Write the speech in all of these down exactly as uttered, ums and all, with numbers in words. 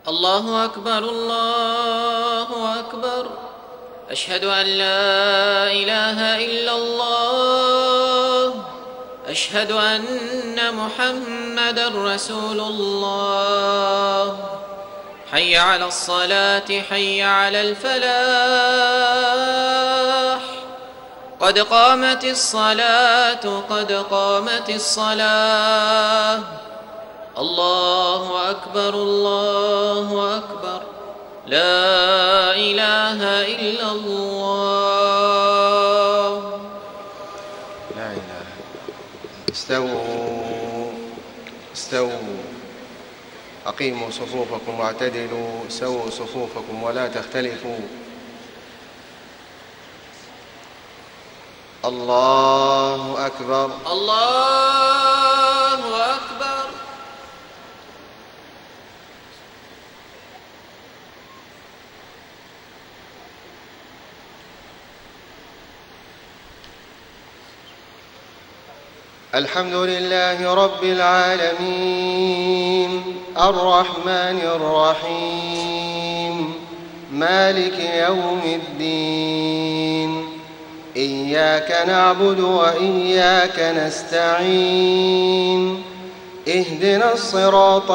الله أكبر الله أكبر. أشهد أن لا إله إلا الله. أشهد أن محمدًا رسول الله. حي على الصلاة حي على الفلاح. قد قامت الصلاة قد قامت الصلاة. الله أكبر الله أكبر. لا إله إلا الله. لا إله. استووا استووا أقيموا صفوفكم واعتدلوا، سووا صفوفكم ولا تختلفوا. الله أكبر الله أكبر. الحمد لله رب العالمين، الرحمن الرحيم، مالك يوم الدين. إياك نعبد وإياك نستعين. اهدنا الصراط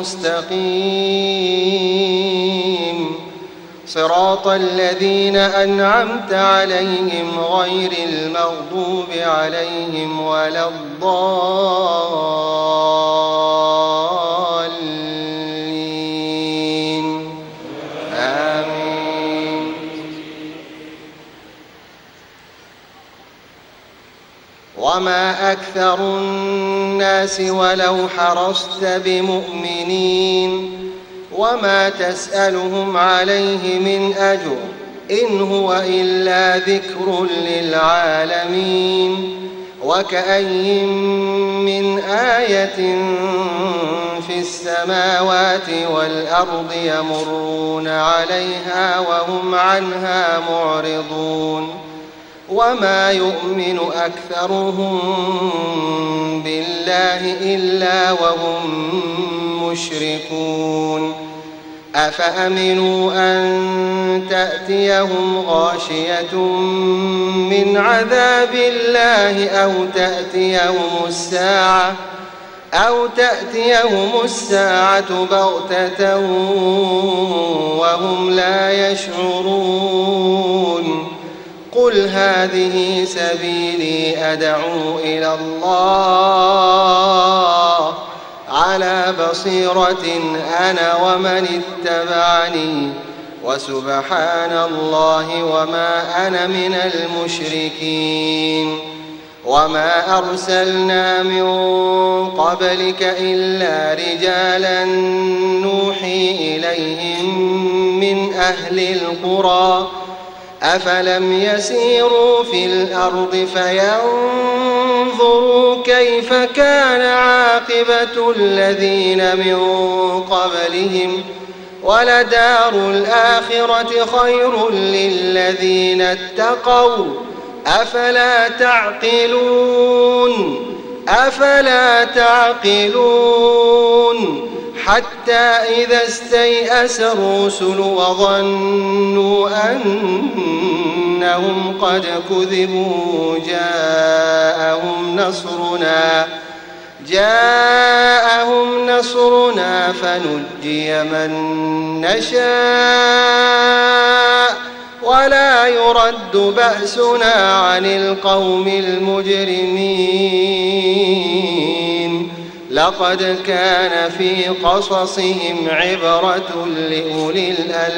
المستقيم، صراط الذين أنعمت عليهم غير المغضوب عليهم ولا الضالين. آمين. وما أكثر الناس ولو حرصت بمؤمنين، وما تسألهم عليه من أجر إن هو إلا ذكر للعالمين. وكأين من آية في السماوات والأرض يمرون عليها وهم عنها معرضون، وما يؤمن أكثرهم بالله إلا وهم مشركون. أفأمنوا أن تأتيهم غاشية من عذاب الله أو تأتيهم الساعة أو تأتيهم الساعة بغتة وهم لا يشعرون. قل هذه سبيلي أدعو إلى الله على بصيرة أنا ومن اتبعني، وسبحان الله وما أنا من المشركين. وما أرسلنا من قبلك إلا رجالا نوحي إليهم من أهل القرى. أفلم يسيروا في الأرض فينظروا كيف كان عاقبة الذين من قبلهم، ولدار الآخرة خير للذين اتقوا. أفلا تعقلون أفلا تعقلون حتى إذا استيأس الرسل وظنوا أنهم قد كذبوا جاءهم نصرنا جاءهم نصرنا فنجي من نشاء ولا يرد بأسنا عن القوم المجرمين. لقد كان في قصصهم عبرة لأولي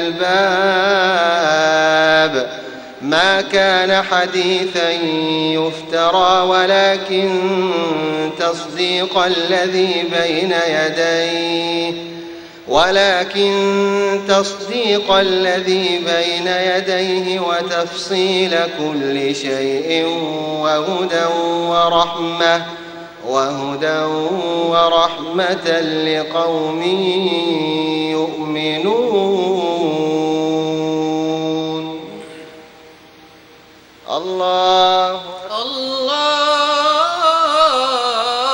الألباب. ما كان حديثا يفترى ولكن تصديق الذي بين يديه ولكن تصديق الذي بين يديه وتفصيل كل شيء وهدى ورحمة وهدى ورحمة لقوم يؤمنون. الله الله.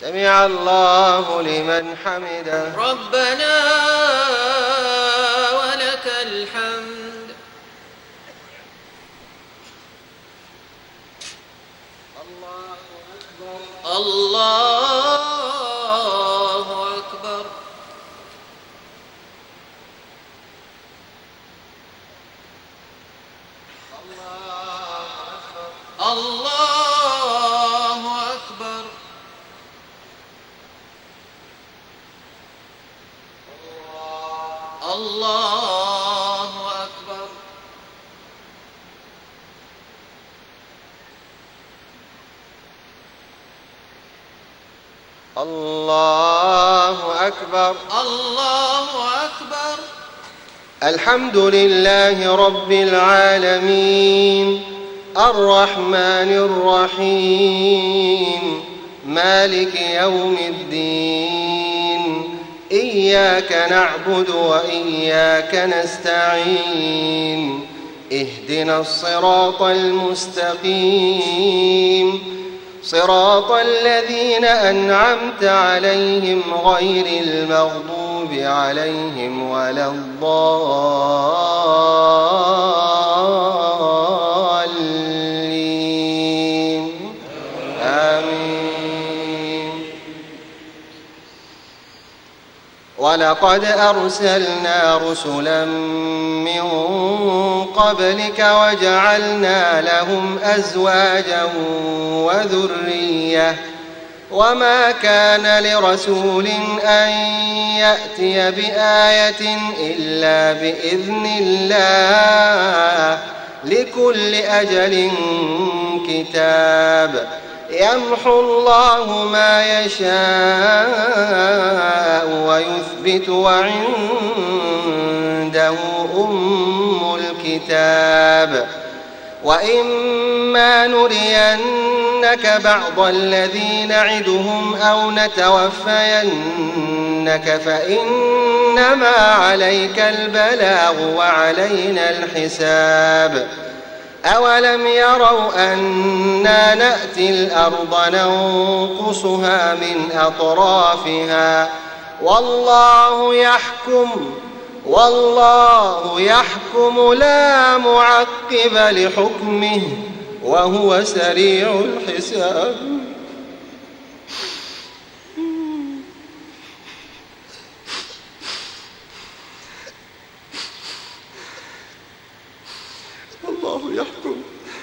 سمع الله لمن حمده. ربنا ولك الحمد. الله أكبر. الله أكبر. الله أكبر. الله أكبر. الله أكبر. الله أكبر. الحمد لله رب العالمين الرحمن الرحيم مالك يوم الدين إياك نعبد وإياك نستعين اهدنا الصراط المستقيم صراط الذين أنعمت عليهم غير المغضوب عليهم ولا الضالين آمين. ولقد أرسلنا رسلا من قبلك وجعلنا لهم أزواجا وذرية وما كان لرسول أن يأتي بآية إلا بإذن الله لكل أجل كتاب يمحو الله ما يشاء ويثبت وعنده أم الكتاب وإما نرينك بعض الذي نعدهم أو نتوفينك فإنما عليك البلاغ وعلينا الحساب. أولم يروا أنا نأتي الأرض ننقصها من أطرافها والله يحكم والله يحكم لا معقب لحكمه وهو سريع الحساب. والله يحكم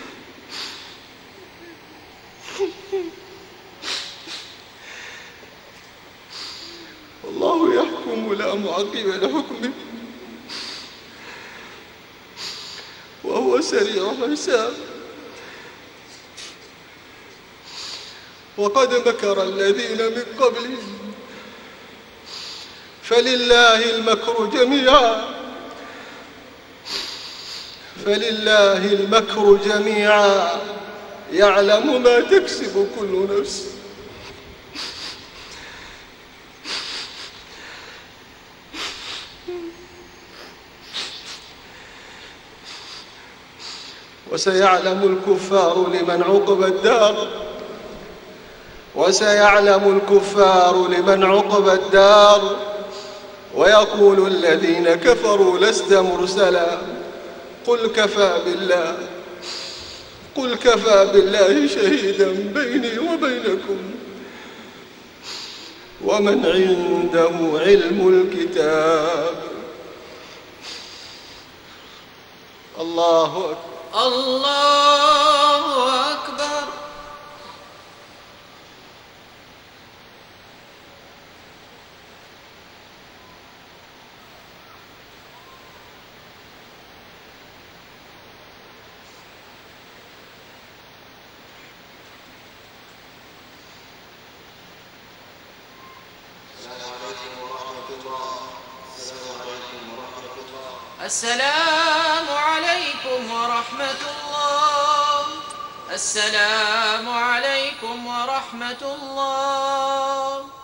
والله يحكم لا معقب لحكمه وهو سريع الحساب. وقد مكر الذين من قبلهم فلله المكر جميعا فلله المكر جميعا يعلم ما تكسب كل نفس. وسيعلم الكفار لمن عقب الدار وسيعلم الكفار لمن عقب الدار ويقول الذين كفروا لست مرسلا قل كفى بالله قل كفى بالله شهيدا بيني وبينكم ومن عنده علم الكتاب. الله أكبر. الله أكبر. السلام عليكم ورحمة الله. السلام عليكم ورحمة الله.